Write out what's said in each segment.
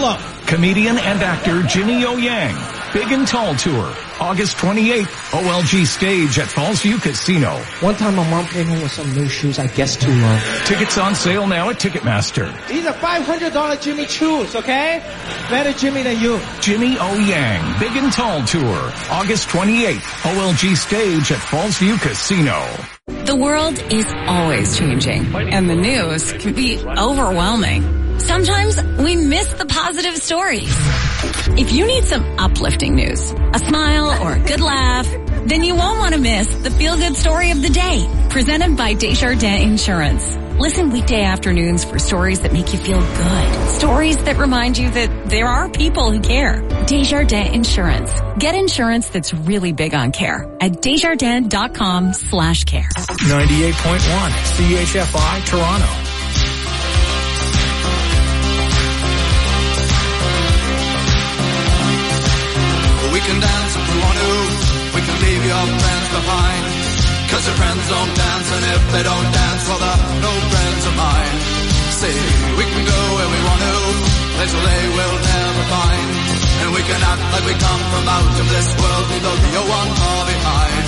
luck. Comedian and actor Jimmy O Yang. Big and Tall Tour. August 28th, OLG stage at Fallsview Casino. One time my mom came home with some new shoes, I guess too long. Tickets on sale now at Ticketmaster. These are $500 Jimmy shoes, okay? Better Jimmy than you. Jimmy O Yang, Big and Tall Tour. August 28th, OLG stage at Fallsview Casino. The world is always changing, and the news can be overwhelming. Sometimes we miss the positive stories. If you need some uplifting news, a smile or a good laugh, then you won't want to miss the feel-good story of the day, presented by Desjardins Insurance. Listen weekday afternoons for stories that make you feel good. Stories that remind you that there are people who care. Desjardins Insurance. Get insurance that's really big on care at desjardins.com/care. 98.1 CHFI Toronto. We can dance if we want to. We can leave your friends behind. 'Cause your friends don't dance, and if they don't dance, well, they're no friends of mine. See, we can go where we want to, place where they will never find. And we can act like we come from out of this world, leave the real one far behind.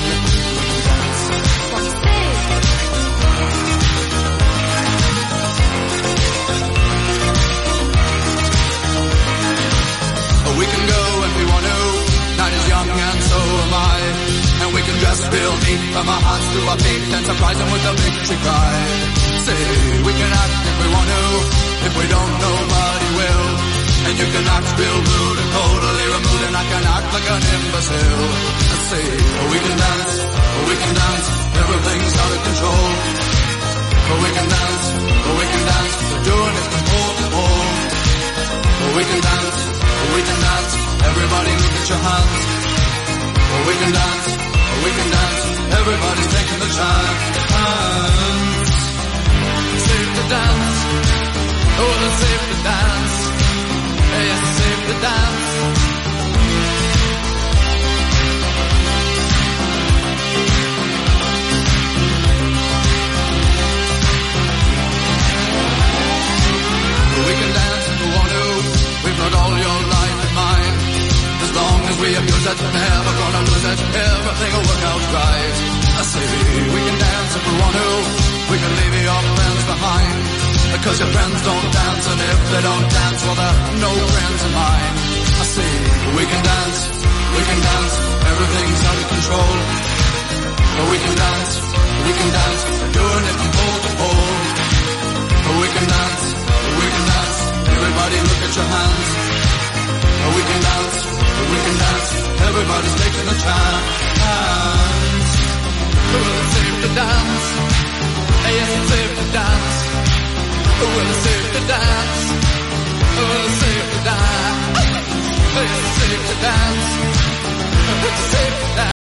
We can go if we want to. Night is young and so am I. And we can dress real neat from our hearts to our feet and surprise them with a victory cry. Say, we can act if we want to. If we don't, nobody will. And you can act real rude and totally removed, and I can act like an imbecile. I say, we can dance, everything's out of control. We can dance, we're doing it from pole to pole. We can dance, everybody look at your hands. We can dance, everybody's taking the chance. Safe to dance, oh it's safe to dance. Yes, it's safe to dance. We can dance if we want to. We've got all your life in mind. As long as we abuse it, never gonna lose it. Everything will work out right. I say we can dance if we want to. We can leave your friends behind. Because your friends don't dance, and if they don't dance, well, they're no friends of mine. I say we can dance, everything's out of control. But we can dance, we're doing it from pole to pole. But we can dance, everybody look at your hands. We can dance, everybody's taking a chance. Well, it's safe to dance. Yes, it's safe to dance. Well, it's safe to dance. Well, it's safe to dance. It's safe to dance. It's safe to dance.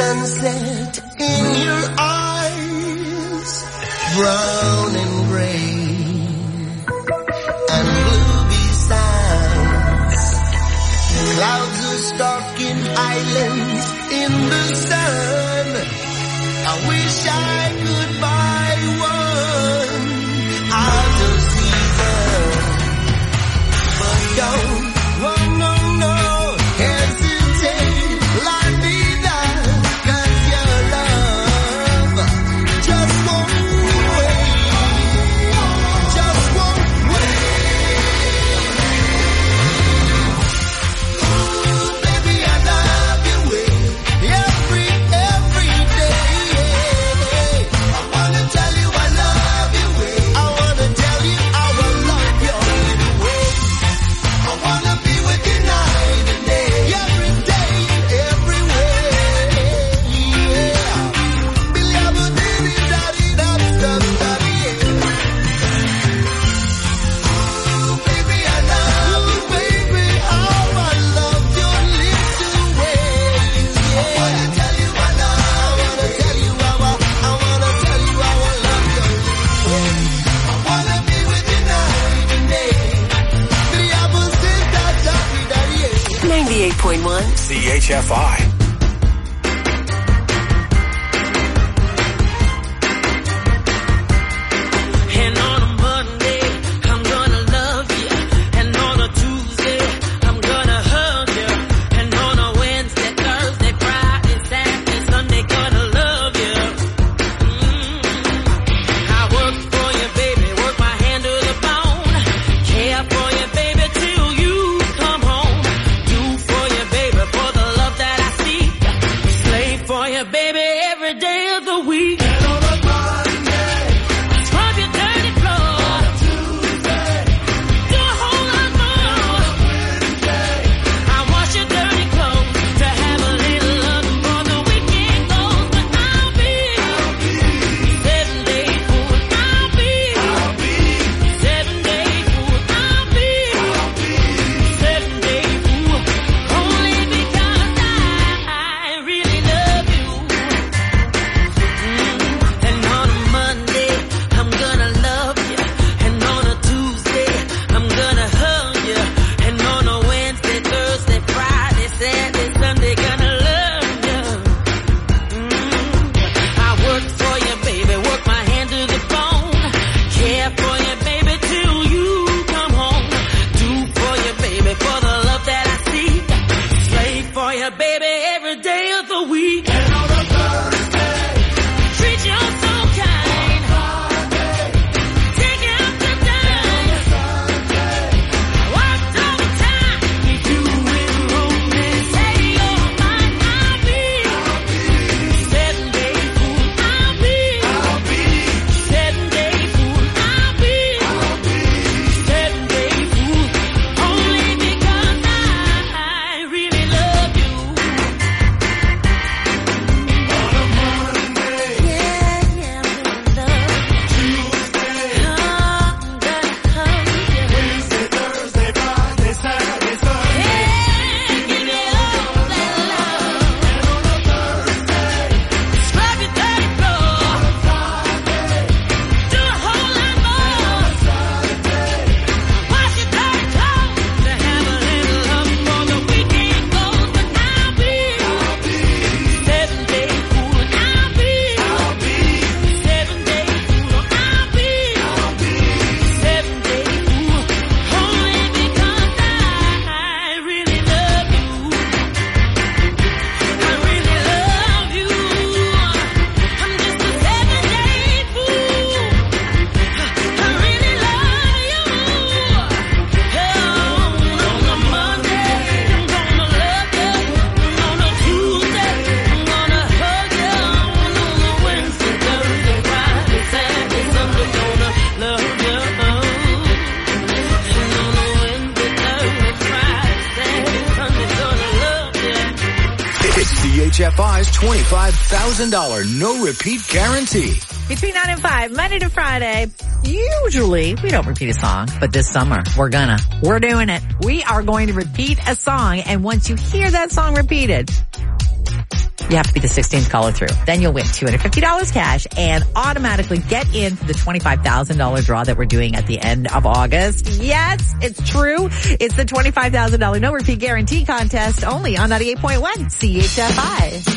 sunset in your eyes, brown and gray and blue besides. Clouds are stalking islands in the sun. I wish I could buy one out of season, but don't, no, hesitate, let me down, 'cause your love just won't wait, just won't wait. Ooh, baby, I love your way, every day. I wanna tell you I love your way. I wanna tell you I will love you way. I wanna be with you night and day, every day, everywhere. Yeah. Billy, I'm a baby, daddy, that's daddy. Ooh, baby, I love you, baby. Oh, I love your little ways. Yeah. I wanna tell you I love. I wanna tell you I will love you. I wanna be with you night and day. Billy, I'm a sister, daddy. 98.1 CHFI. And on a Monday, I'm gonna love you. And on a Tuesday, I'm gonna hug you. And on a Wednesday, Thursday, Friday, Saturday, Sunday, gonna love you. I work for you, baby, work my hand to the bone. Care for you, baby, till you come home. Do for you, baby, for the love that I seek. Slave for you, baby, every day of the week. Scrub your dirty clothes. Do a whole lot more. I wash your dirty clothes to have a little love before the weekend goes. But I'll be 7-day fool. I'll be 7-day fool. I'll be 7-day fool. Only because I really love you. And on a Monday, I'm gonna love you. And on a Tuesday, I'm gonna hug you. And on a Wednesday, Thursday, Friday, Saturday, Sunday, gonna love you. I work for you, baby, work my hand to the bone. Care for you, baby, till you come home. Do for you, baby, for the love that I seek. Slave for you, baby, every day of the week. Treat you so kind. Take you out to dine. Worked all the time. You do it romance. Say you're mine. I'll be 7-day fool. I'll be 7-day fool. I'll be 7-day fool. Only because I really love you. CHFI's $25,000 no repeat guarantee. Between 9 and 5, Monday to Friday. Usually, we don't repeat a song, but this summer, we're doing it. We are going to repeat a song, and once you hear that song repeated, You have to be the 16th caller through. Then you'll win $250 cash and automatically get in for the $25,000 draw that we're doing at the end of August. Yes, it's true. It's the $25,000 no repeat guarantee contest only on 98.1 CHFI.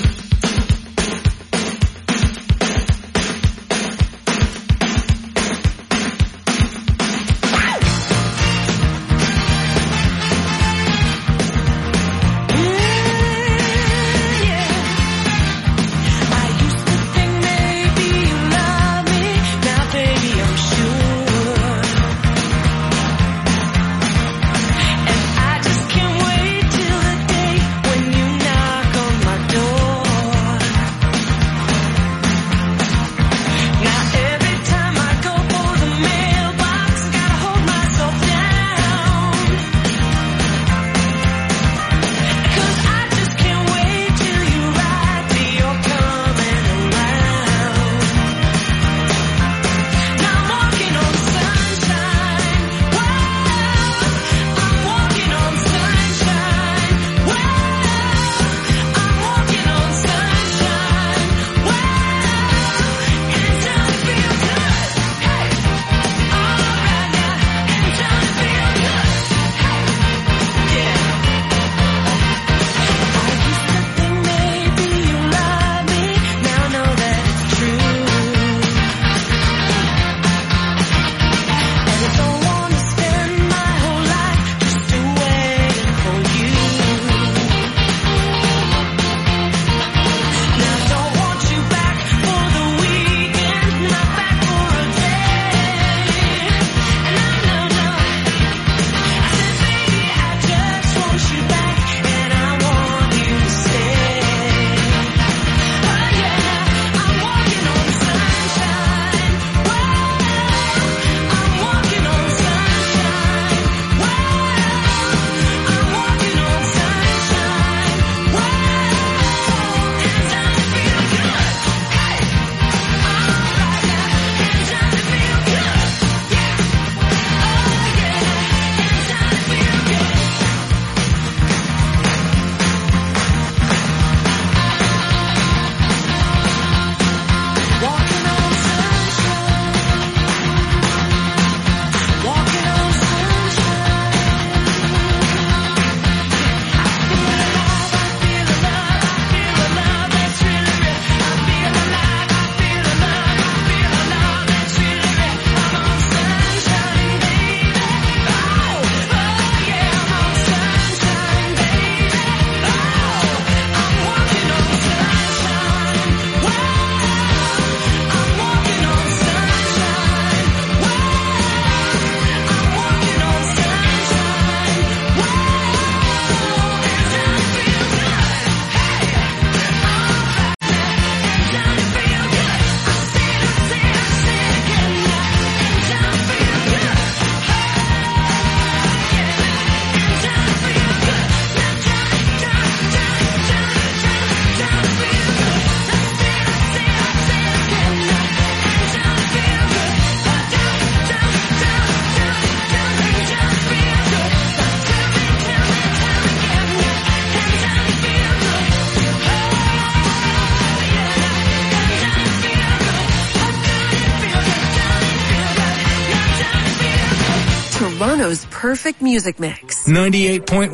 Toronto's perfect music mix. 98.1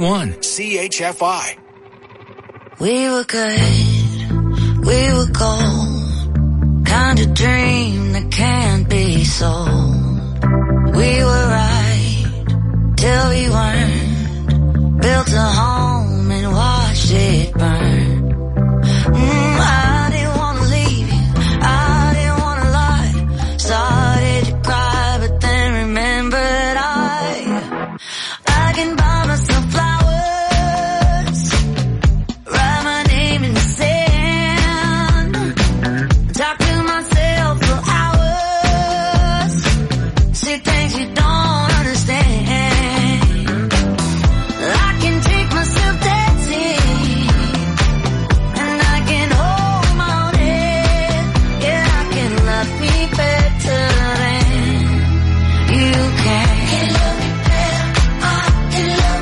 CHFI. We were good, we were gold, kind of dream that can't be sold. We were right, till we weren't, built a home and watched it burn. I didn't want to leave you, I didn't want to lie, started to cry but then remembered I can buy myself flowers, write my name in the sand, talk to myself for hours, say things you don't understand. I can take myself dancing, and I can hold my own head. Yeah, I can love me better than you can. Can love me better, I can love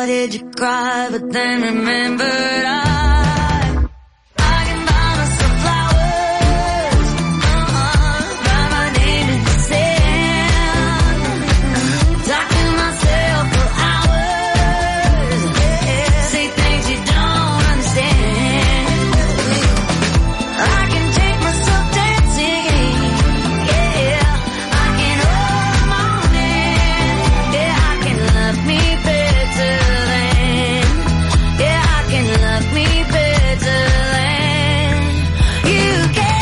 Started to cry, but then remembered I can buy myself flowers, write my name in the sand, talk to myself for hours, say things you don't understand. I can take myself dancing, yeah, I can hold the morning, yeah, I can love me better than, yeah, I can love me better than you can.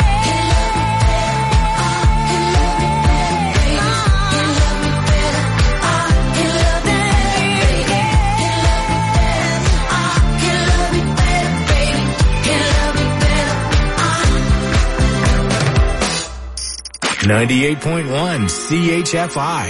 Can love me better. Can love me better. 98.1 CHFI.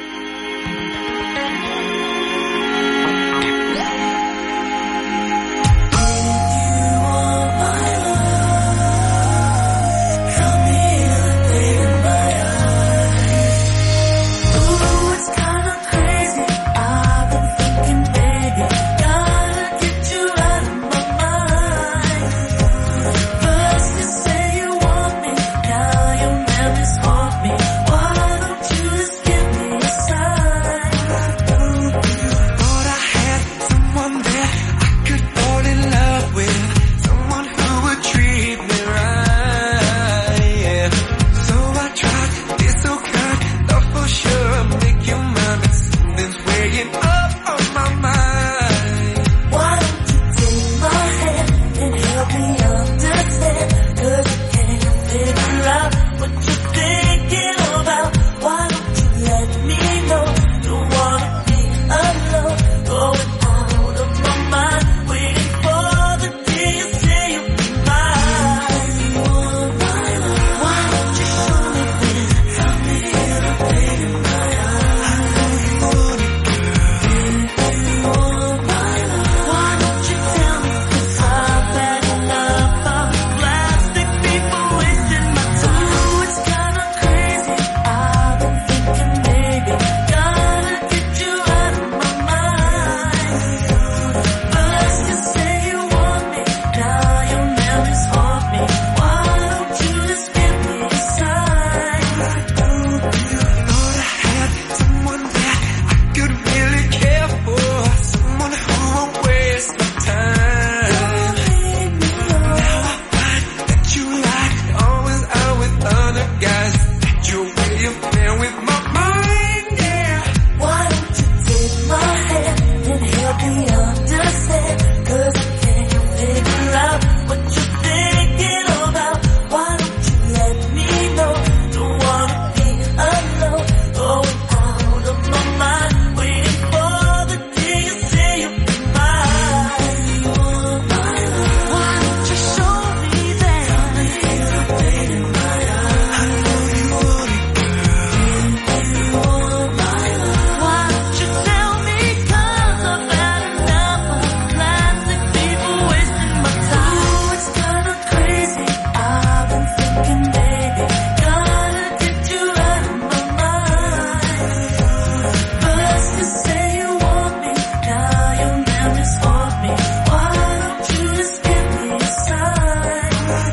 Ooh, it's kinda crazy. I've been thinking, baby, gotta get you out of my mind. First you say you want me, now your memories haunt me. Why don't you just give me a sign? Thought I had someone that I could fall in love with, someone who would treat me right, yeah. So I tried to be so kind, thought for sure I'd make you mine, but something's weighing up on my mind. Why don't you take my hand and help me understand? 'Cause I can't figure out what you're thinking about. Why don't you let me know? Don't wanna be alone, going out of my mind, waiting for the day you say you'll be mine. Why don't you show me this? Tell me everything in my eyes. Why don't you tell me? 'Cause I've had enough of plastic people wasting my time. Ooh, it's kinda crazy. I've been thinking, baby, gotta get you out of my mind. First you say you want me, now your memories haunt me. Why don't you just give me a sign? Thought I had someone that I could really care for, someone who won't waste my time. Now I find that you like always out with other guys, that your way of playing with my mind, yeah. Why don't you take my hand and help me understand? 'Cause I can't figure out what you're thinking about. Why don't you let me know? Don't wanna be alone, going out of my mind, waiting for the day you say you'll be mine. Why don't you show me that? Tell me everything in my eyes. I know you want it, girl. Why don't you tell me? 'Cause I've had enough of plastic people wasting my time. Ooh, it's kinda crazy. I've been thinking, baby, gotta get you out of my mind. First you say you want me, now your memories haunt me. Why don't you just give me a sign?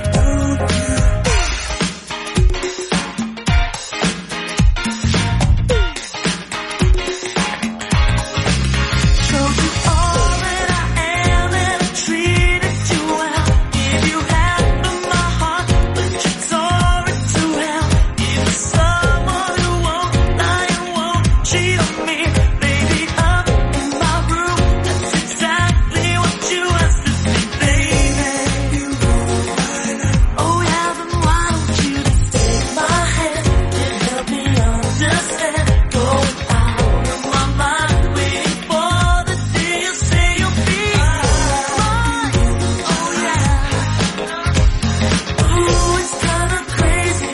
Showed you all that I am and I treated you well. Give you half of my heart, but you tore it to hell. Give me someone who won't lie and won't cheat on me. Baby, up in my room, that's exactly what you asked to see, baby. Oh yeah, then why don't you just take my hand and help me understand? Going out of my mind, waiting for the day you say you'll be mine. Oh yeah. Ooh, it's kinda crazy.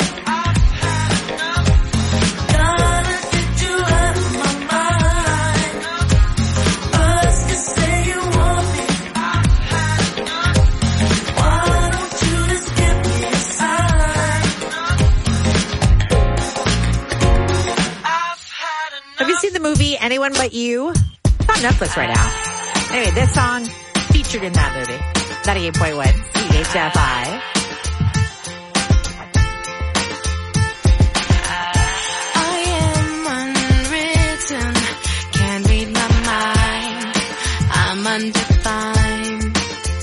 Gotta get you out of my mind. First you say you want me. Why don't you just give me a sign? Have you seen the movie Anyone But You? It's on Netflix right now. Anyway, this song featured in that movie. 98.1 CHFI. I am unwritten, can't read my mind. I'm undefined.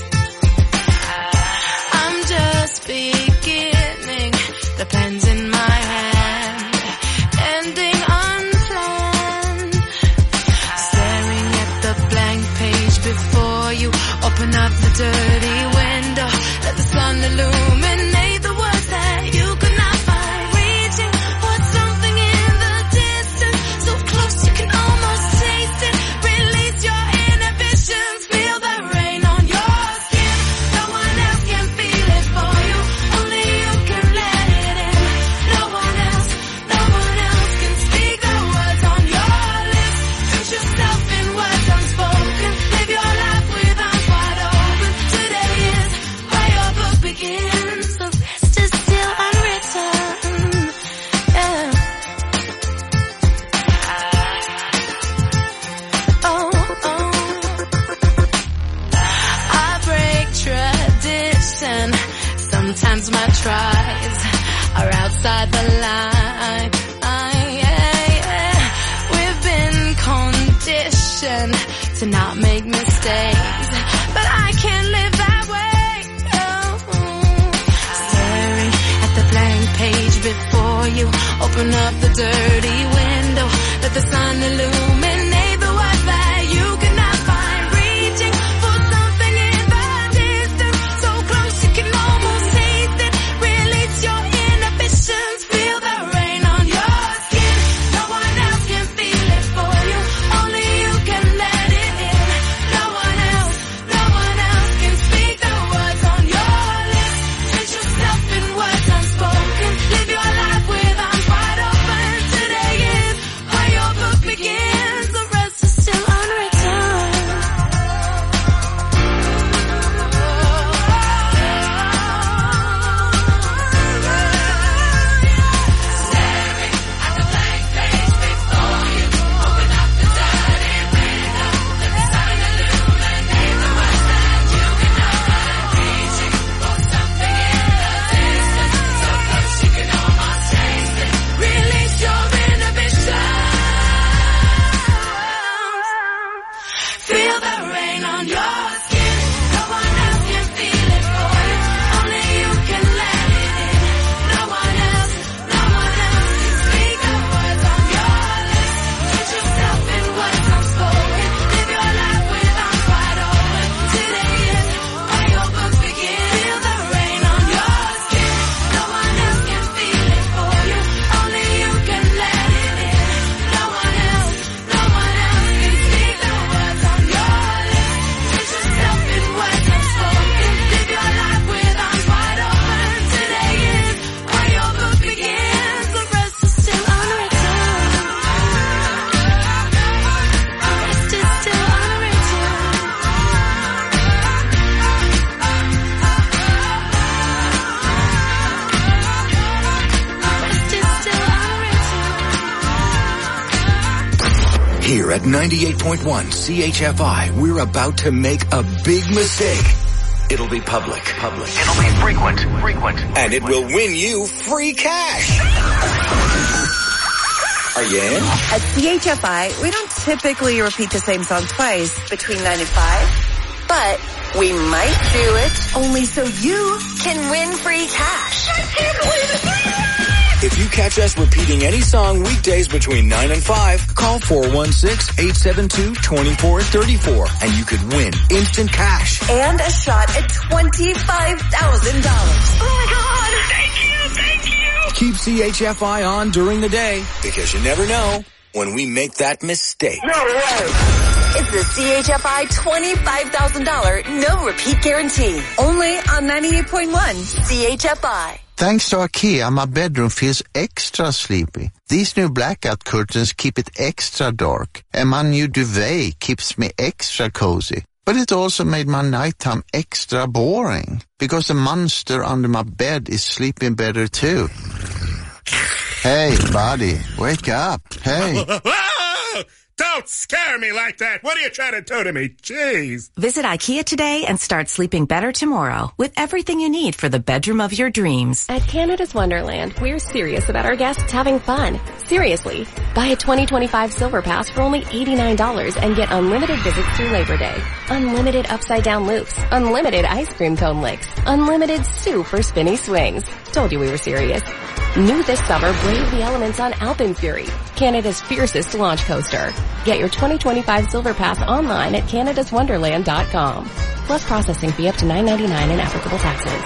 I'm just beginning, the pen's in my hand, ending unplanned. Staring at the blank page before you, open up the dirty window, let the sun illuminate the words that you could not find. Reaching for something in the distance, so close you can almost taste it. Release your inhibitions, feel the rain on your skin. No one else can feel it for you, only you can let it in. No one else can speak the words on your lips. Put yourself in words unspoken, live your life with arms wide open. Today is where your book begins, the rest is still unwritten. Yeah. Oh. I break tradition. Sometimes my tries are outside the line. We've been conditioned to not make mistakes, but I can't live that way. Staring at the blank page before you, open up the dirty window, let the sun illuminate the words that you could not find. Reaching for something in the distance, so close you can almost taste it. Release your inhibitions, feel the rain on your skin. No one else can feel it for you, only you can let it in. No one else can speak the words on your lips. Put yourself in words unspoken, live your life with arms wide open. Today is where your book begins, the rest is still unwritten. Staring at the blank page before you, open up the dirty window, let the sun illuminate the words that you cannot find. Reaching for something in the distance, so close you can almost taste it. Release your inhibitions, feel the rain on your skin. No one else can feel it for you, only you can let it in. No one else can speak the words on your lips. Put yourself in words unspoken, live your life with arms wide open. Today is where your book begins. Feel the rain on your skin. No one else can feel it for you, only you can let it in. No one else can speak the words on your lips. Put yourself in words unspoken, live your life with arms wide open. Today is where your book begins, the rest is still unwritten. The rest is still unwritten. The rest is still unwritten. Here at 98.1 CHFI, we're about to make a big mistake. It'll be public. It'll be frequent. And it will win you free cash. Are you in? At CHFI, we don't typically repeat the same song twice between 9 and 5, but we might do it only so you can win free cash. If you catch us repeating any song weekdays between 9 and 5, call 416-872-2434 and you could win instant cash. And a shot at $25,000. Oh my God! Thank you! Keep CHFI on during the day because you never know when we make that mistake. No way! It's the CHFI $25,000 no repeat guarantee. Only on 98.1 CHFI. Thanks to IKEA, my bedroom feels extra sleepy. These new blackout curtains keep it extra dark, and my new duvet keeps me extra cozy. But it also made my nighttime extra boring, because the monster under my bed is sleeping better too. Hey, buddy, wake up. Hey. Don't scare me like that. What are you trying to do to me? Jeez. Visit IKEA today and start sleeping better tomorrow with everything you need for the bedroom of your dreams. At Canada's Wonderland, we're serious about our guests having fun. Seriously. Buy a 2025 Silver Pass for only $89 and get unlimited visits through Labor Day. Unlimited upside-down loops. Unlimited ice cream cone licks. Unlimited super spinny swings. Told you we were serious. New this summer, brave the elements on Alpenfury, Canada's fiercest launch coaster. Get your 2025 Silver Pass online at canadaswonderland.com. Plus processing fee up to $9.99 and applicable taxes.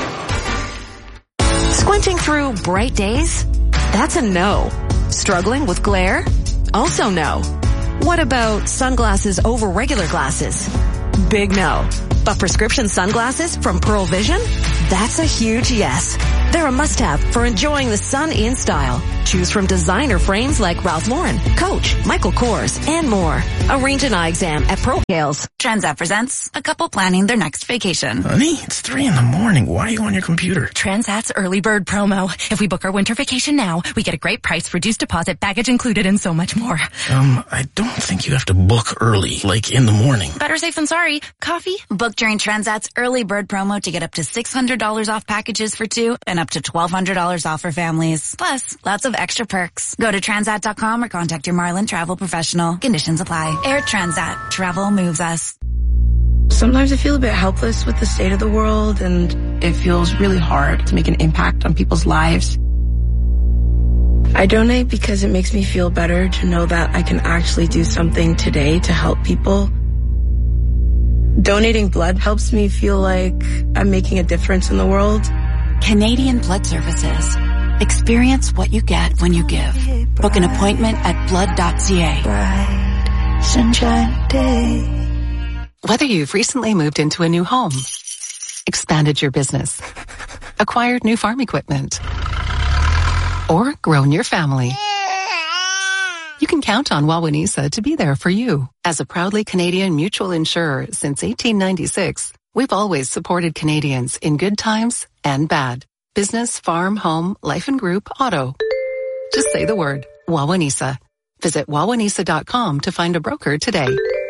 Squinting through bright days? That's a no. Struggling with glare? Also no. What about sunglasses over regular glasses? Big no. But prescription sunglasses from Pearl Vision? That's a huge yes. They're a must-have for enjoying the sun in style. Choose from designer frames like Ralph Lauren, Coach, Michael Kors, and more. Arrange an eye exam at Pearl Scales. Transat presents a couple planning their next vacation. Honey, it's 3 a.m. Why are you on your computer? Transat's early bird promo. If we book our winter vacation now, we get a great price, reduced deposit, baggage included, and so much more. I don't think you have to book early, like in the morning. Better safe than sorry. Coffee? Book during Transat's early bird promo to get up to $600 off packages for 2 and up to $1,200 off for families. Plus, lots of extra perks. Go to Transat.com or contact your Marlin travel professional. Conditions apply. Air Transat. Travel moves us. Sometimes I feel a bit helpless with the state of the world, and it feels really hard to make an impact on people's lives. I donate because it makes me feel better to know that I can actually do something today to help people. Donating blood helps me feel like I'm making a difference in the world. Canadian Blood Services. Experience what you get when you give. Book an appointment at blood.ca. Bright sunshine day. Whether you've recently moved into a new home, expanded your business, acquired new farm equipment, or grown your family, you can count on Wawanesa to be there for you. As a proudly Canadian mutual insurer since 1896, we've always supported Canadians in good times and bad. Business, farm, home, life and group, auto. Just say the word, Wawanesa. Visit wawanesa.com to find a broker today.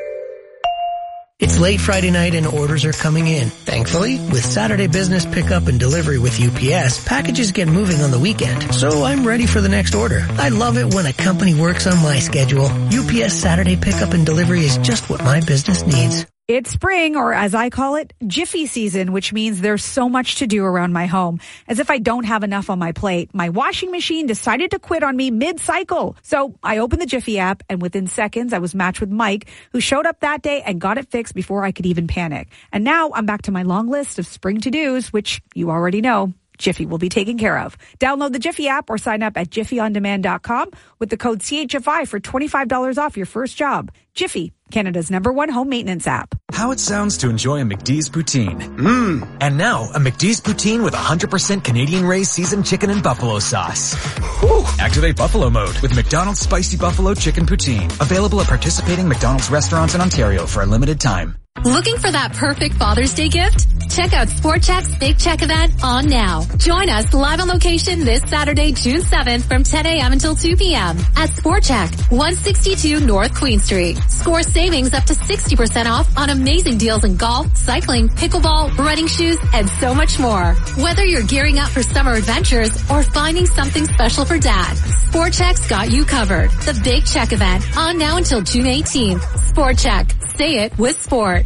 It's late Friday night and orders are coming in. Thankfully, with Saturday business pickup and delivery with UPS, packages get moving on the weekend, so I'm ready for the next order. I love it when a company works on my schedule. UPS Saturday pickup and delivery is just what my business needs. It's spring, or as I call it, Jiffy season, which means there's so much to do around my home. As if I don't have enough on my plate, my washing machine decided to quit on me mid-cycle. So I opened the Jiffy app, and within seconds, I was matched with Mike, who showed up that day and got it fixed before I could even panic. And now I'm back to my long list of spring to-dos, which you already know Jiffy will be taken care of. Download the Jiffy app or sign up at jiffyondemand.com with the code CHFI for $25 off your first job. Jiffy, Canada's #1 home maintenance app. How it sounds to enjoy a McD's poutine. And now, a McD's poutine with 100% Canadian-raised seasoned chicken and buffalo sauce. Whew. Activate Buffalo mode with McDonald's Spicy Buffalo Chicken Poutine. Available at participating McDonald's restaurants in Ontario for a limited time. Looking for that perfect Father's Day gift? Check out Sport Chek's Big Check event on now. Join us live on location this Saturday, June 7th from 10 a.m. until 2 p.m. at Sport Chek, 162 North Queen Street. Score savings up to 60% off on amazing deals in golf, cycling, pickleball, running shoes, and so much more. Whether you're gearing up for summer adventures or finding something special for dad, Sport Chek's got you covered. The Big Check event on now until June 18th. Sport Chek. Say it with sport.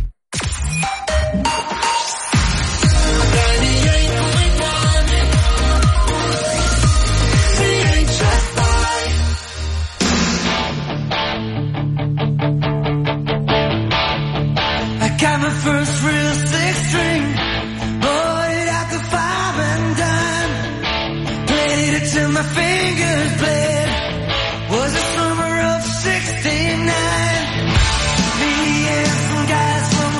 I got my first real six string, bought it at the 5 and dime, played it till my fingers bled, was the summer of '69, me and some guys from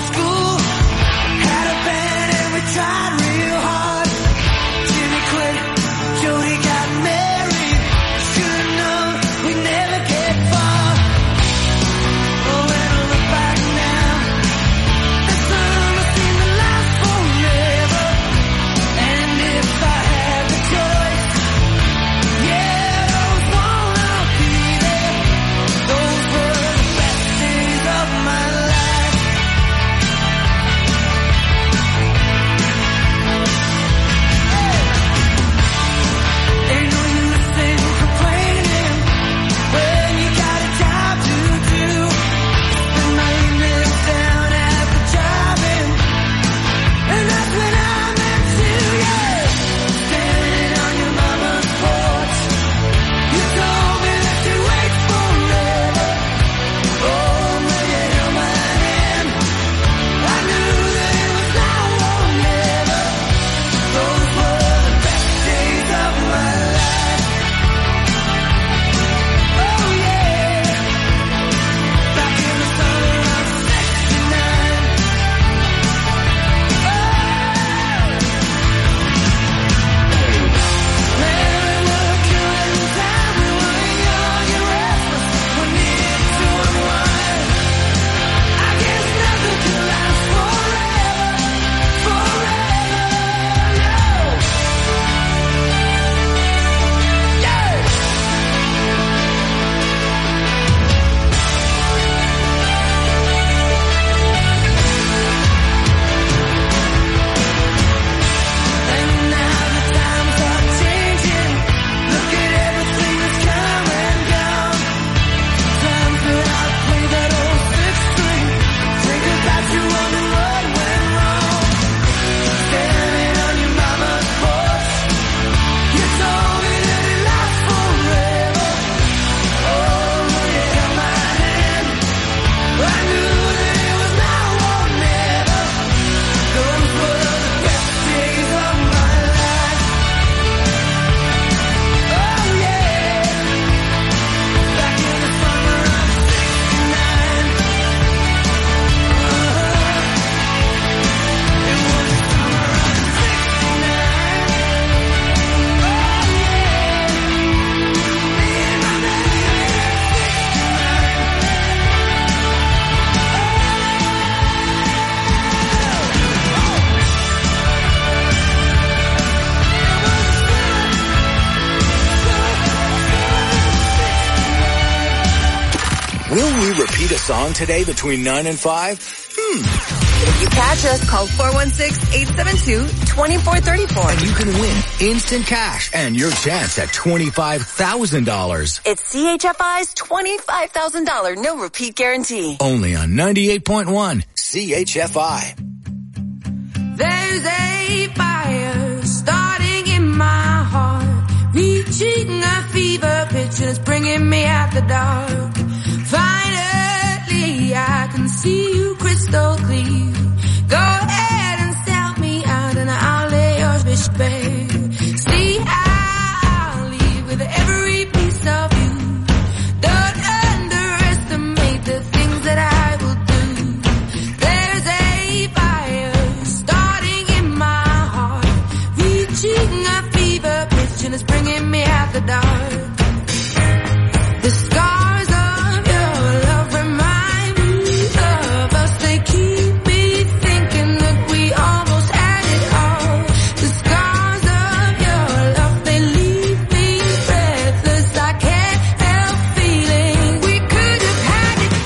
Will we repeat a song today between 9 and 5? If you catch us, call 416-872-2434. And you can win instant cash and your chance at $25,000. It's CHFI's $25,000 no repeat guarantee. Only on 98.1 CHFI. There's a fire starting in my heart, reaching a fever pitch and it's bringing me out the dark. Finally, I can see you crystal clear. Go ahead and sell me out and I'll lay your fish bare. See, I'll leave with every piece of you. Don't underestimate the things that I will do. There's a fire starting in my heart, reaching a fever pitch and it's bringing me out the dark. The scars of your love remind me of us. They keep me thinking that we almost had it all. The scars of your love, they leave me breathless. I can't help feeling we could have had it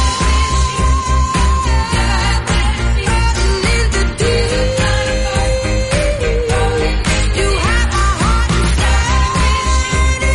all. In the deep, you have my heart inside.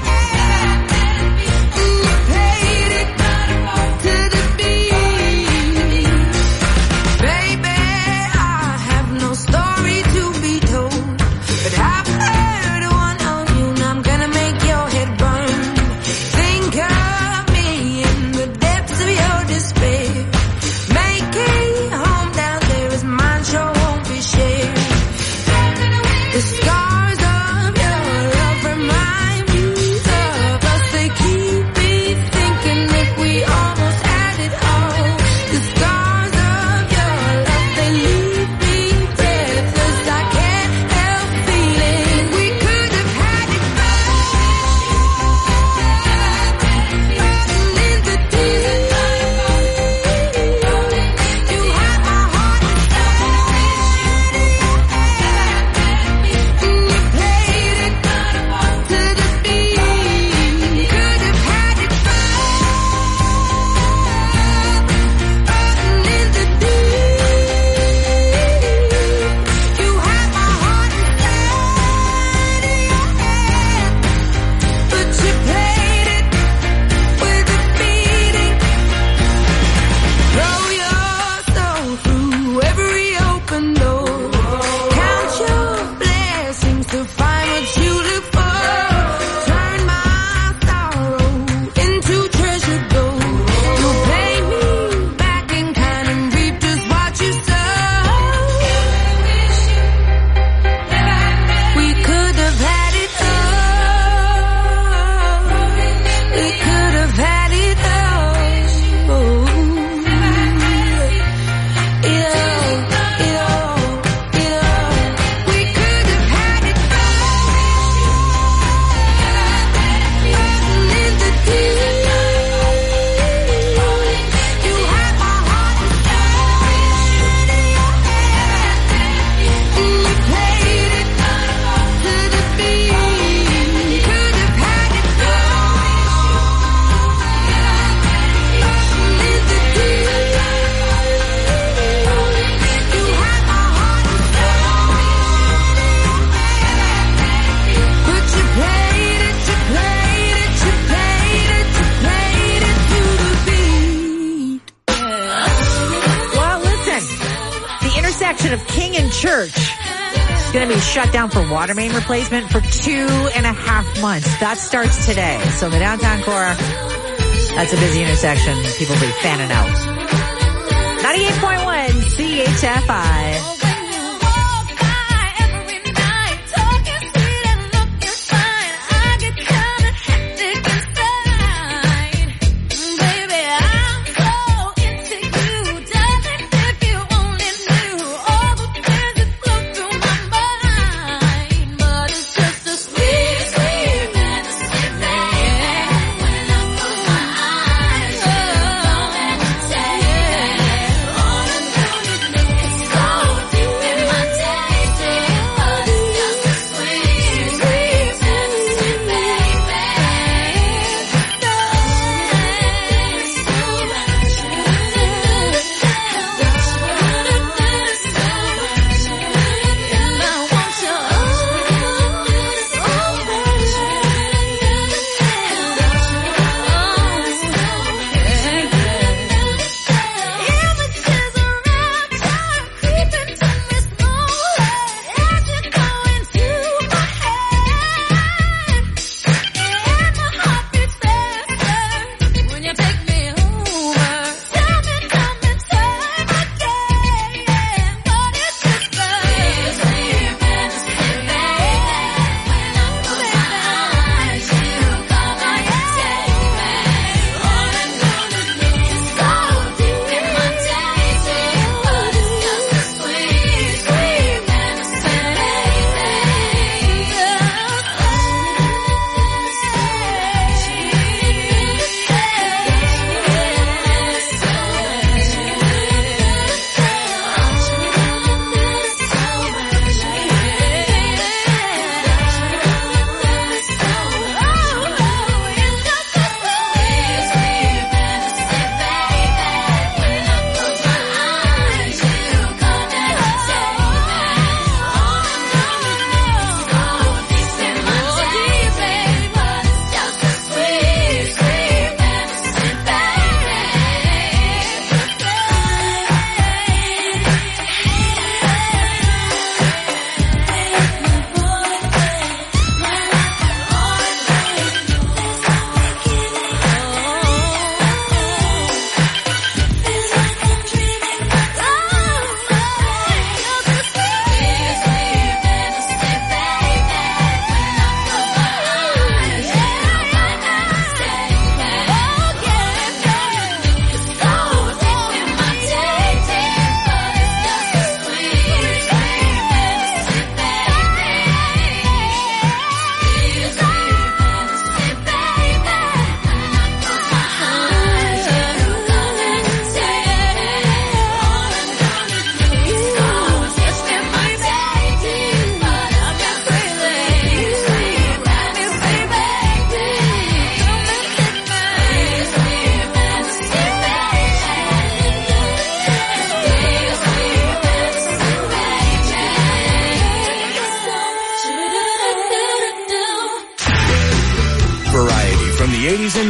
intersection of King and Church is going to be shut down for water main replacement for 2.5 months. That starts today. So the downtown core, that's a busy intersection. People will be fanning out. 98.1 CHFI.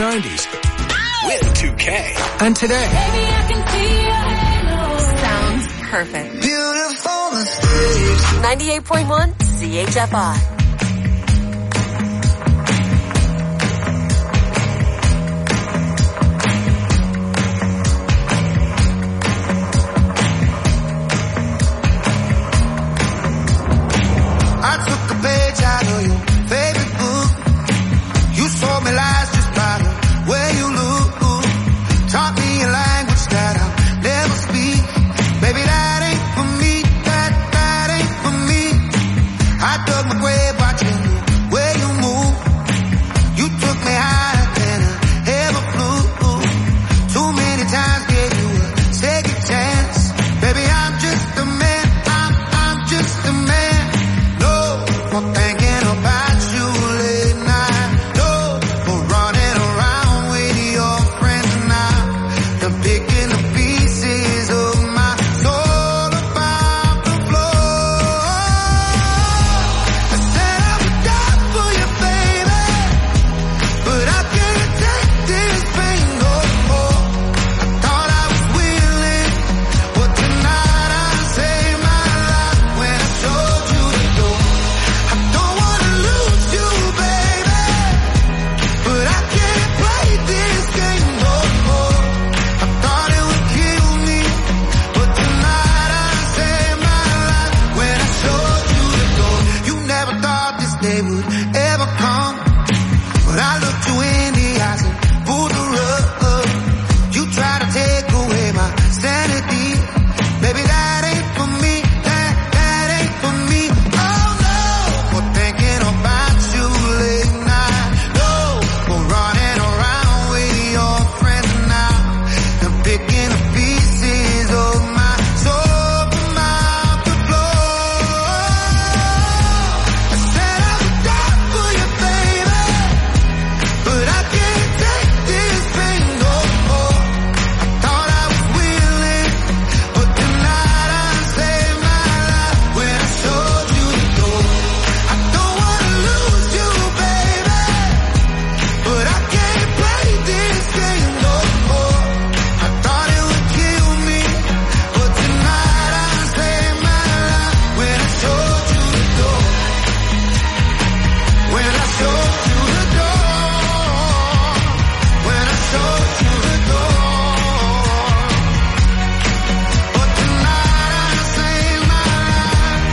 90s with 2K. And today. Baby, I can see your halo. Sounds perfect. Beautiful mistakes. 98.1 CHFI. I took a page out of your favorite book. You told me lies just by the way you look. Taught me a language that I'll never speak. Baby, that ain't for me. That ain't for me. I dug my grave watching the way you move. You took me higher than I ever flew. Too many times gave you a second chance. Baby, I'm just a man. I'm just a man. No more thinking about you late night. No more running around with your friends now. I'm picking the pieces of my soul about the floor. I said I would die for you, baby, but I can't take this pain no more. I thought I was willing, but tonight I saved my life when I showed you the door. I don't wanna lose you, baby, but I can't play this game no more. I thought it would kill me, but tonight I saved my life when I showed you the door. You never thought this day would ever come, but I looked you in the eyes and pulled the rug. You tried to take away my sanity. Baby, that ain't for me. That ain't for me. Oh no, for thinking about you late night. No, for running around with your friends now. I'm picking the pieces of my soul from out the floor. I said I would die for you, baby, but I can't take this pain no more. I thought I was willing, but tonight I saved my life when I showed you the door. I don't wanna lose you, baby, but I can't play this game no more. I thought it would kill me, but tonight I saved my life when I showed you the door. When I showed you the door. When I showed you the door. But tonight I saved my life.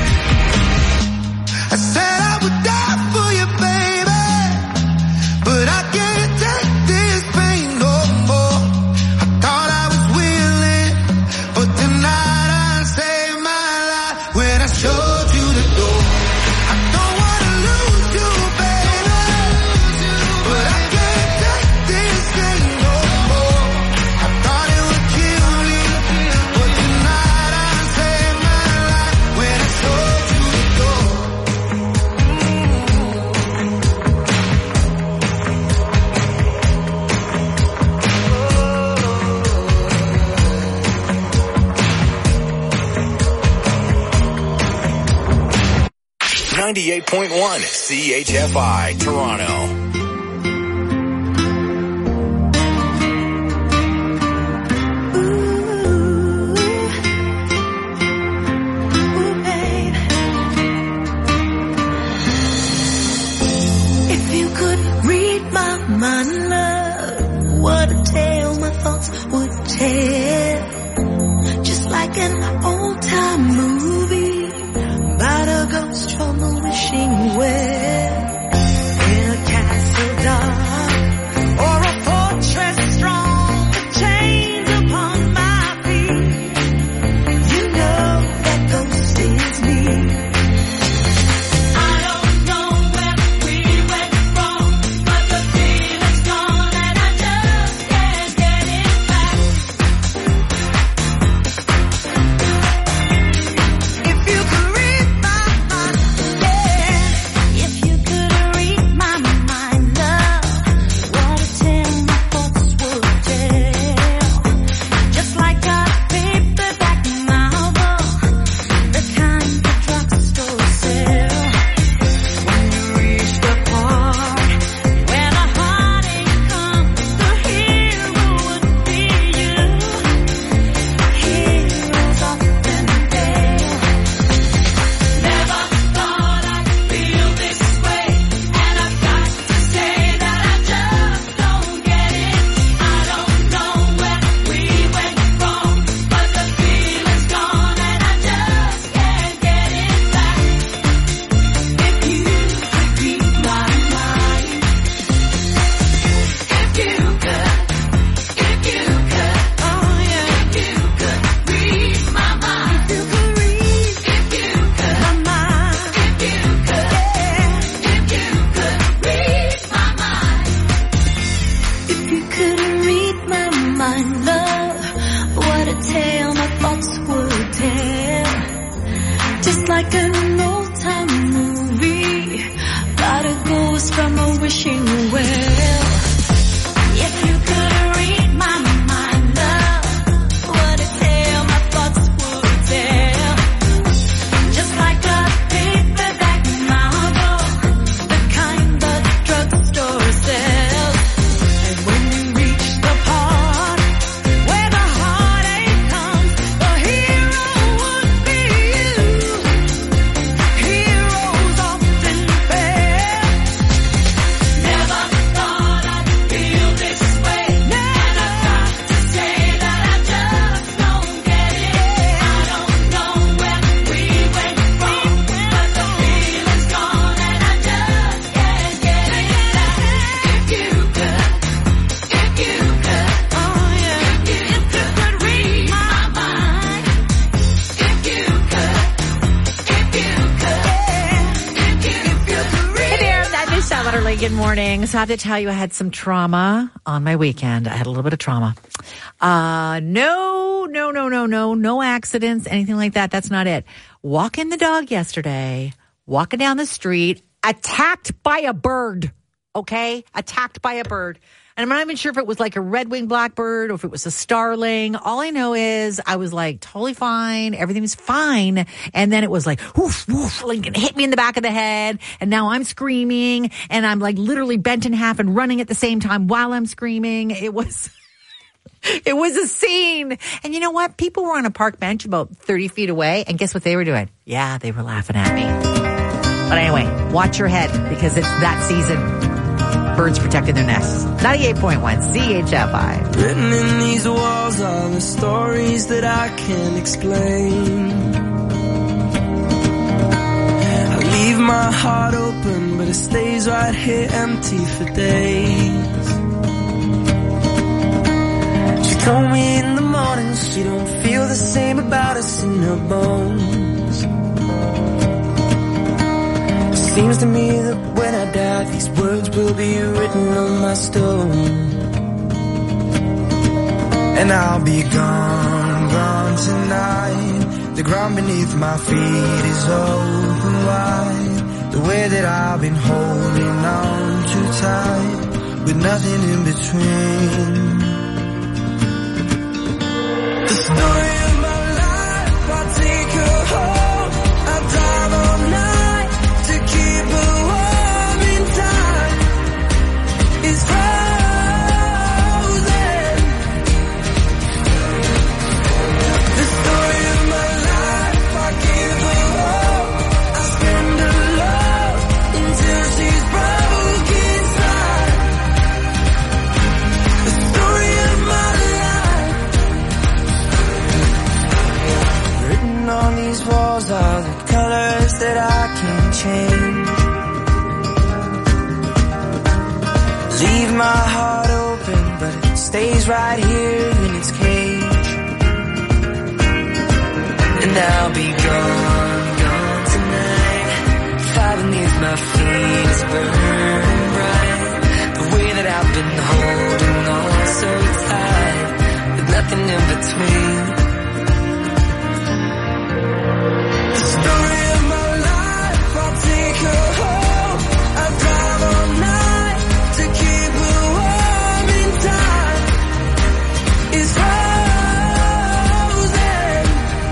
I said I would die for you, baby, but I can't take this pain no more. I thought I was willing, but tonight I saved my life when I showed you the door. I don't wanna lose you, baby, but I can't take this pain no more. I thought it would kill me, but tonight I saved my life when I showed you the door. .1 CHFI Toronto. If you could read my mind, love, what a tale my thoughts would tell. Just like an old-time movie about a ghost from a wishing well. In a castle dark or a fortress strong, with chains upon my feet, you know that ghost is me. I don't know where we went wrong, but the feeling's gone and I just can't get it back. If you could read my mind, yeah. wishing you well. If you could read my mind, love, what a tale my thoughts would tell. Just like a paperback novel, the kind that drugstore sells. And when you reach the part where the heartache comes, the hero would be you. Heroes often fail. Never thought I'd feel this way. And I've got to say that I just don't get it. I don't know where we went wrong, but the feeling's gone and I just can't get it. If you could, oh yeah, if you could read my mind. If you could Hey there, I'm Michelle Utterly. Good morning. So I have to tell you, I had some trauma on my weekend. I had a little bit of trauma. No accidents, anything like that. That's not it. Walking the dog yesterday, walking down the street, attacked by a bird. Okay? Attacked by a bird. And I'm not even sure if it was like a red-winged blackbird or if it was a starling. All I know is I was like totally fine. Everything was fine. And then it was like, woof, woof, like it hit me in the back of the head. And now I'm screaming and I'm like literally bent in half and running at the same time while I'm screaming. It was a scene. And you know what? People were on a park bench about 30 feet away. And guess what they were doing? Yeah, they were laughing at me. But anyway, watch your head because it's that season. Birds protecting their nests. 98.1 CHFI. Written in these walls are the stories that I can't explain. I leave my heart open, but it stays right here empty for days. She told me in the morning she don't feel the same about us in her bones. Seems to me that when I die, these words will be written on my stone. And I'll be gone, gone tonight. The ground beneath my feet is open wide. The way that I've been holding on too tight, with nothing in between. The story of my life, I'll take her home. I'll drive all night to keep her warm in time. It's frozen. The story of my life, I give her hope. I spend her love until she's broke inside. The story of my life. Written on these walls are the colors that I can't change. Leave my heart open, but it stays right here in its cage. And I'll be gone, gone tonight. Fire beneath my feet is burning bright. The way that I've been holding on so tight, with nothing in between. The story of my life, I'll take her home. I'll drive all night to keep her warm in time. It's frozen.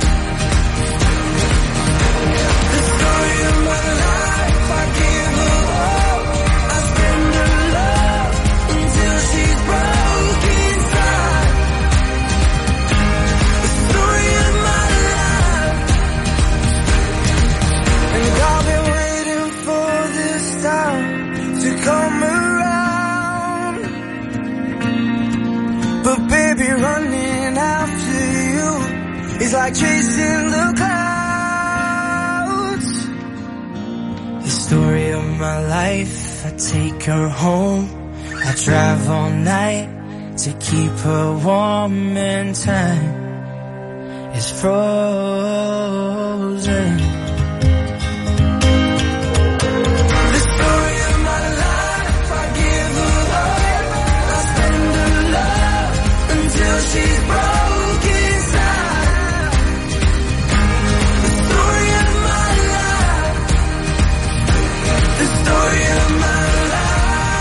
The story of my life, I give her hope. I spend her love until she's broke inside. The story of my life. And I've been waiting for this time to come around. But baby, running after you is like chasing the clouds. The story of my life, I take her home. I drive all night to keep her warm and time is frozen. The story of my life, I give her hope. I spend her love until she's broke inside. The story of my life. The story of my life.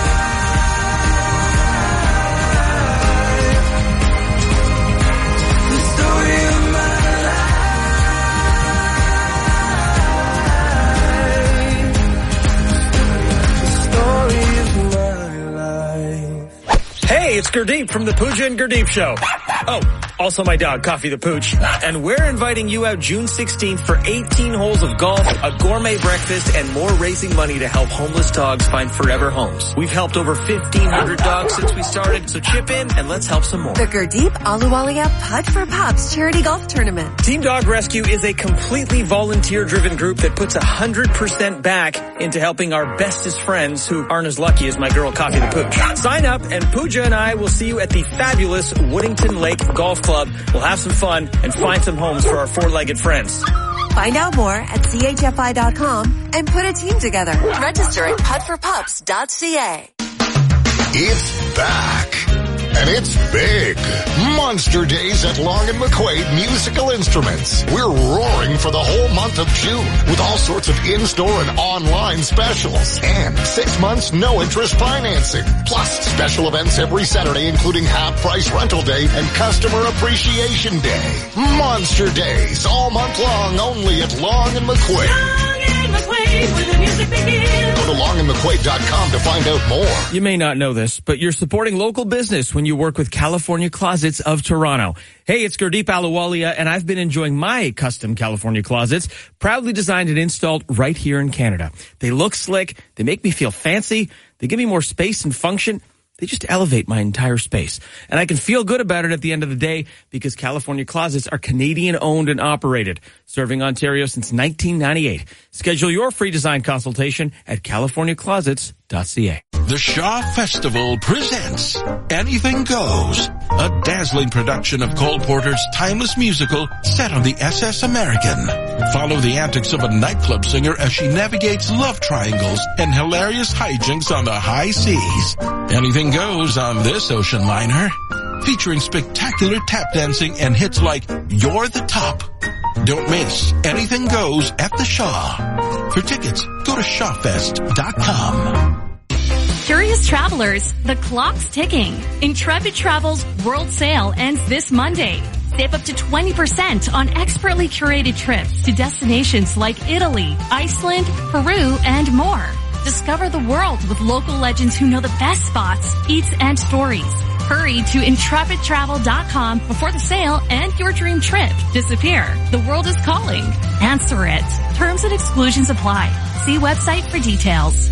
Hey, it's Gurdeep from the Pooja and Gurdeep Show. Oh, also my dog, Coffee the Pooch. And we're inviting you out June 16th for 18 holes of golf, a gourmet breakfast, and more raising money to help homeless dogs find forever homes. We've helped over 1,500 dogs since we started, so chip in and let's help some more. The Gurdeep Ahluwalia Putt for Pups Charity Golf Tournament. Team Dog Rescue is a completely volunteer-driven group that puts 100% back into helping our bestest friends who aren't as lucky as my girl, Coffee the Pooch. Sign up and Pooja and I will see you at the fabulous Woodington Lake Golf Club. We'll have some fun and find some homes for our four-legged friends. Find out more at chfi.com and put a team together. Register at puttforpups.ca. It's back. And it's big. Monster Days at Long and McQuaid Musical Instruments. We're roaring for the whole month of June with all sorts of in-store and online specials. And 6 months no-interest financing. Plus special events every Saturday, including half-price rental day and customer appreciation day. Monster Days all month long only at Long and McQuaid. Long and McQuaid, where the music begins. Go to longandmcquaid.com to find out more. You may not know this, but you're supporting local business when you work with California Closets of Toronto. Hey, it's Gurdeep Ahluwalia, and I've been enjoying my custom California closets, proudly designed and installed right here in Canada. They look slick, they make me feel fancy, they give me more space and function. They just elevate my entire space. And I can feel good about it at the end of the day because California Closets are Canadian owned and operated, serving Ontario since 1998. Schedule your free design consultation at californiaclosets.ca. The Shaw Festival presents Anything Goes, a dazzling production of Cole Porter's timeless musical set on the SS American. Follow the antics of a nightclub singer as she navigates love triangles and hilarious hijinks on the high seas. Anything goes on this ocean liner, featuring spectacular tap dancing and hits like You're the Top. Don't miss Anything Goes at the Shaw. For tickets, go to shawfest.com. Curious travelers, the clock's ticking. Intrepid Travel's World Sale ends this Monday. Save up to 20% on expertly curated trips to destinations like Italy, Iceland, Peru, and more. Discover the world with local legends who know the best spots, eats, and stories. Hurry to intrepidtravel.com before the sale and your dream trip disappear. The world is calling. Answer it. Terms and exclusions apply. See website for details.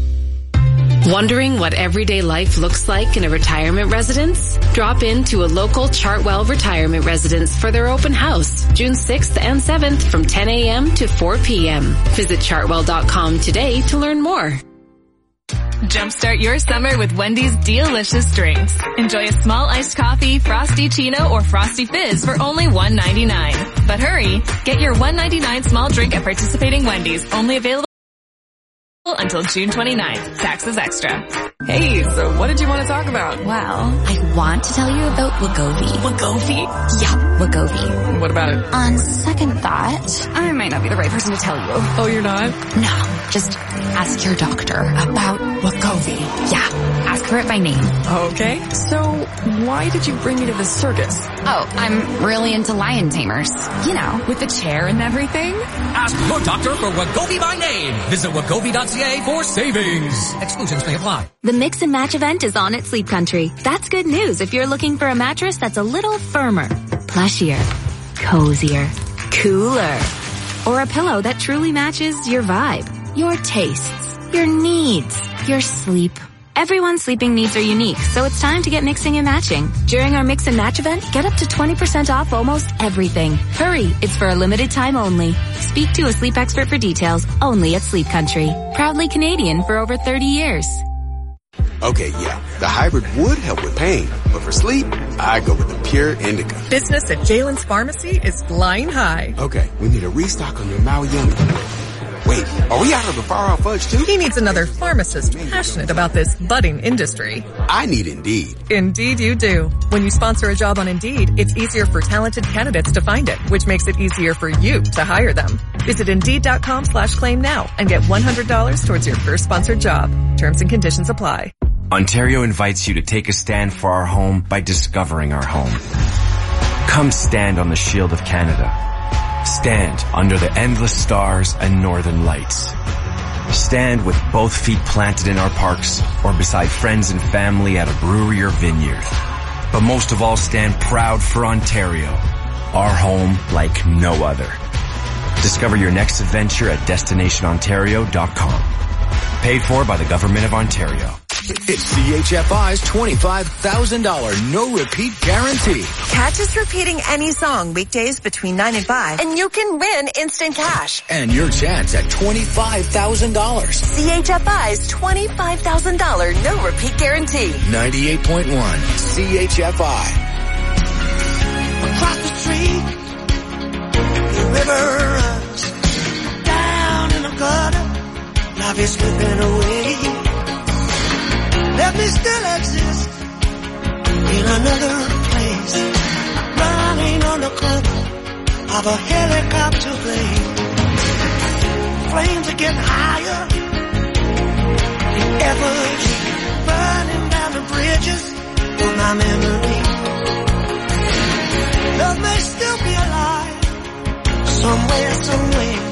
Wondering what everyday life looks like in a retirement residence? Drop into a local Chartwell retirement residence for their open house, June 6th and 7th from 10 a.m. to 4 p.m. Visit chartwell.com today to learn more. Jumpstart your summer with Wendy's delicious drinks. Enjoy a small iced coffee, Frosty Chino, or Frosty Fizz for only $1.99. But hurry, get your $1.99 small drink at participating Wendy's, only available until June 29th. Taxes extra. Hey, so what did you want to talk about? Well, I want to tell you about Wegovy. Wegovy? Yeah, Wegovy. What about it? On second thought, I might not be the right person to tell you. Oh, you're not? No, just ask your doctor about Wegovy. Yeah, ask her it by name. Okay, so why did you bring me to the circus? Oh, I'm really into lion tamers. You know, with the chair and everything? Ask your doctor for Wegovy by name. Visit Wegovy.ca for savings. Exclusions may apply. The Mix and Match event is on at Sleep Country. That's good news if you're looking for a mattress that's a little firmer, plushier, cozier, cooler, or a pillow that truly matches your vibe, your tastes, your needs, your sleep. Everyone's sleeping needs are unique, so it's time to get mixing and matching. During our Mix and Match event, get up to 20% off almost everything. Hurry, it's for a limited time only. Speak to a sleep expert for details, only at Sleep Country. Proudly Canadian for over 30 years. Okay, yeah, the hybrid would help with pain, but for sleep, I go with the Pure Indica. Business at Jalen's Pharmacy is flying high. Okay, we need a restock on your Maui Young. Wait, are we out of the Far Out Fudge too? He needs another pharmacist passionate about this budding industry. I need Indeed. Indeed you do. When you sponsor a job on Indeed, it's easier for talented candidates to find it, which makes it easier for you to hire them. Visit Indeed.com/claim now and get $100 towards your first sponsored job. Terms and conditions apply. Ontario invites you to take a stand for our home by discovering our home. Come stand on the Shield of Canada. Stand under the endless stars and northern lights. Stand with both feet planted in our parks or beside friends and family at a brewery or vineyard. But most of all, stand proud for Ontario, our home like no other. Discover your next adventure at destinationontario.com. Paid for by the Government of Ontario. It's CHFI's $25,000 no-repeat guarantee. Catch us repeating any song weekdays between 9 and 5, and you can win instant cash. And your chance at $25,000. CHFI's $25,000 no-repeat guarantee. 98.1 CHFI. Across the street, the river runs down in the gutter. Life is slipping away. Let me still exist in another place, running on the cover of a helicopter blade. Flames are getting higher than ever, burning down the bridges of my memory. Love may still be alive somewhere, somewhere.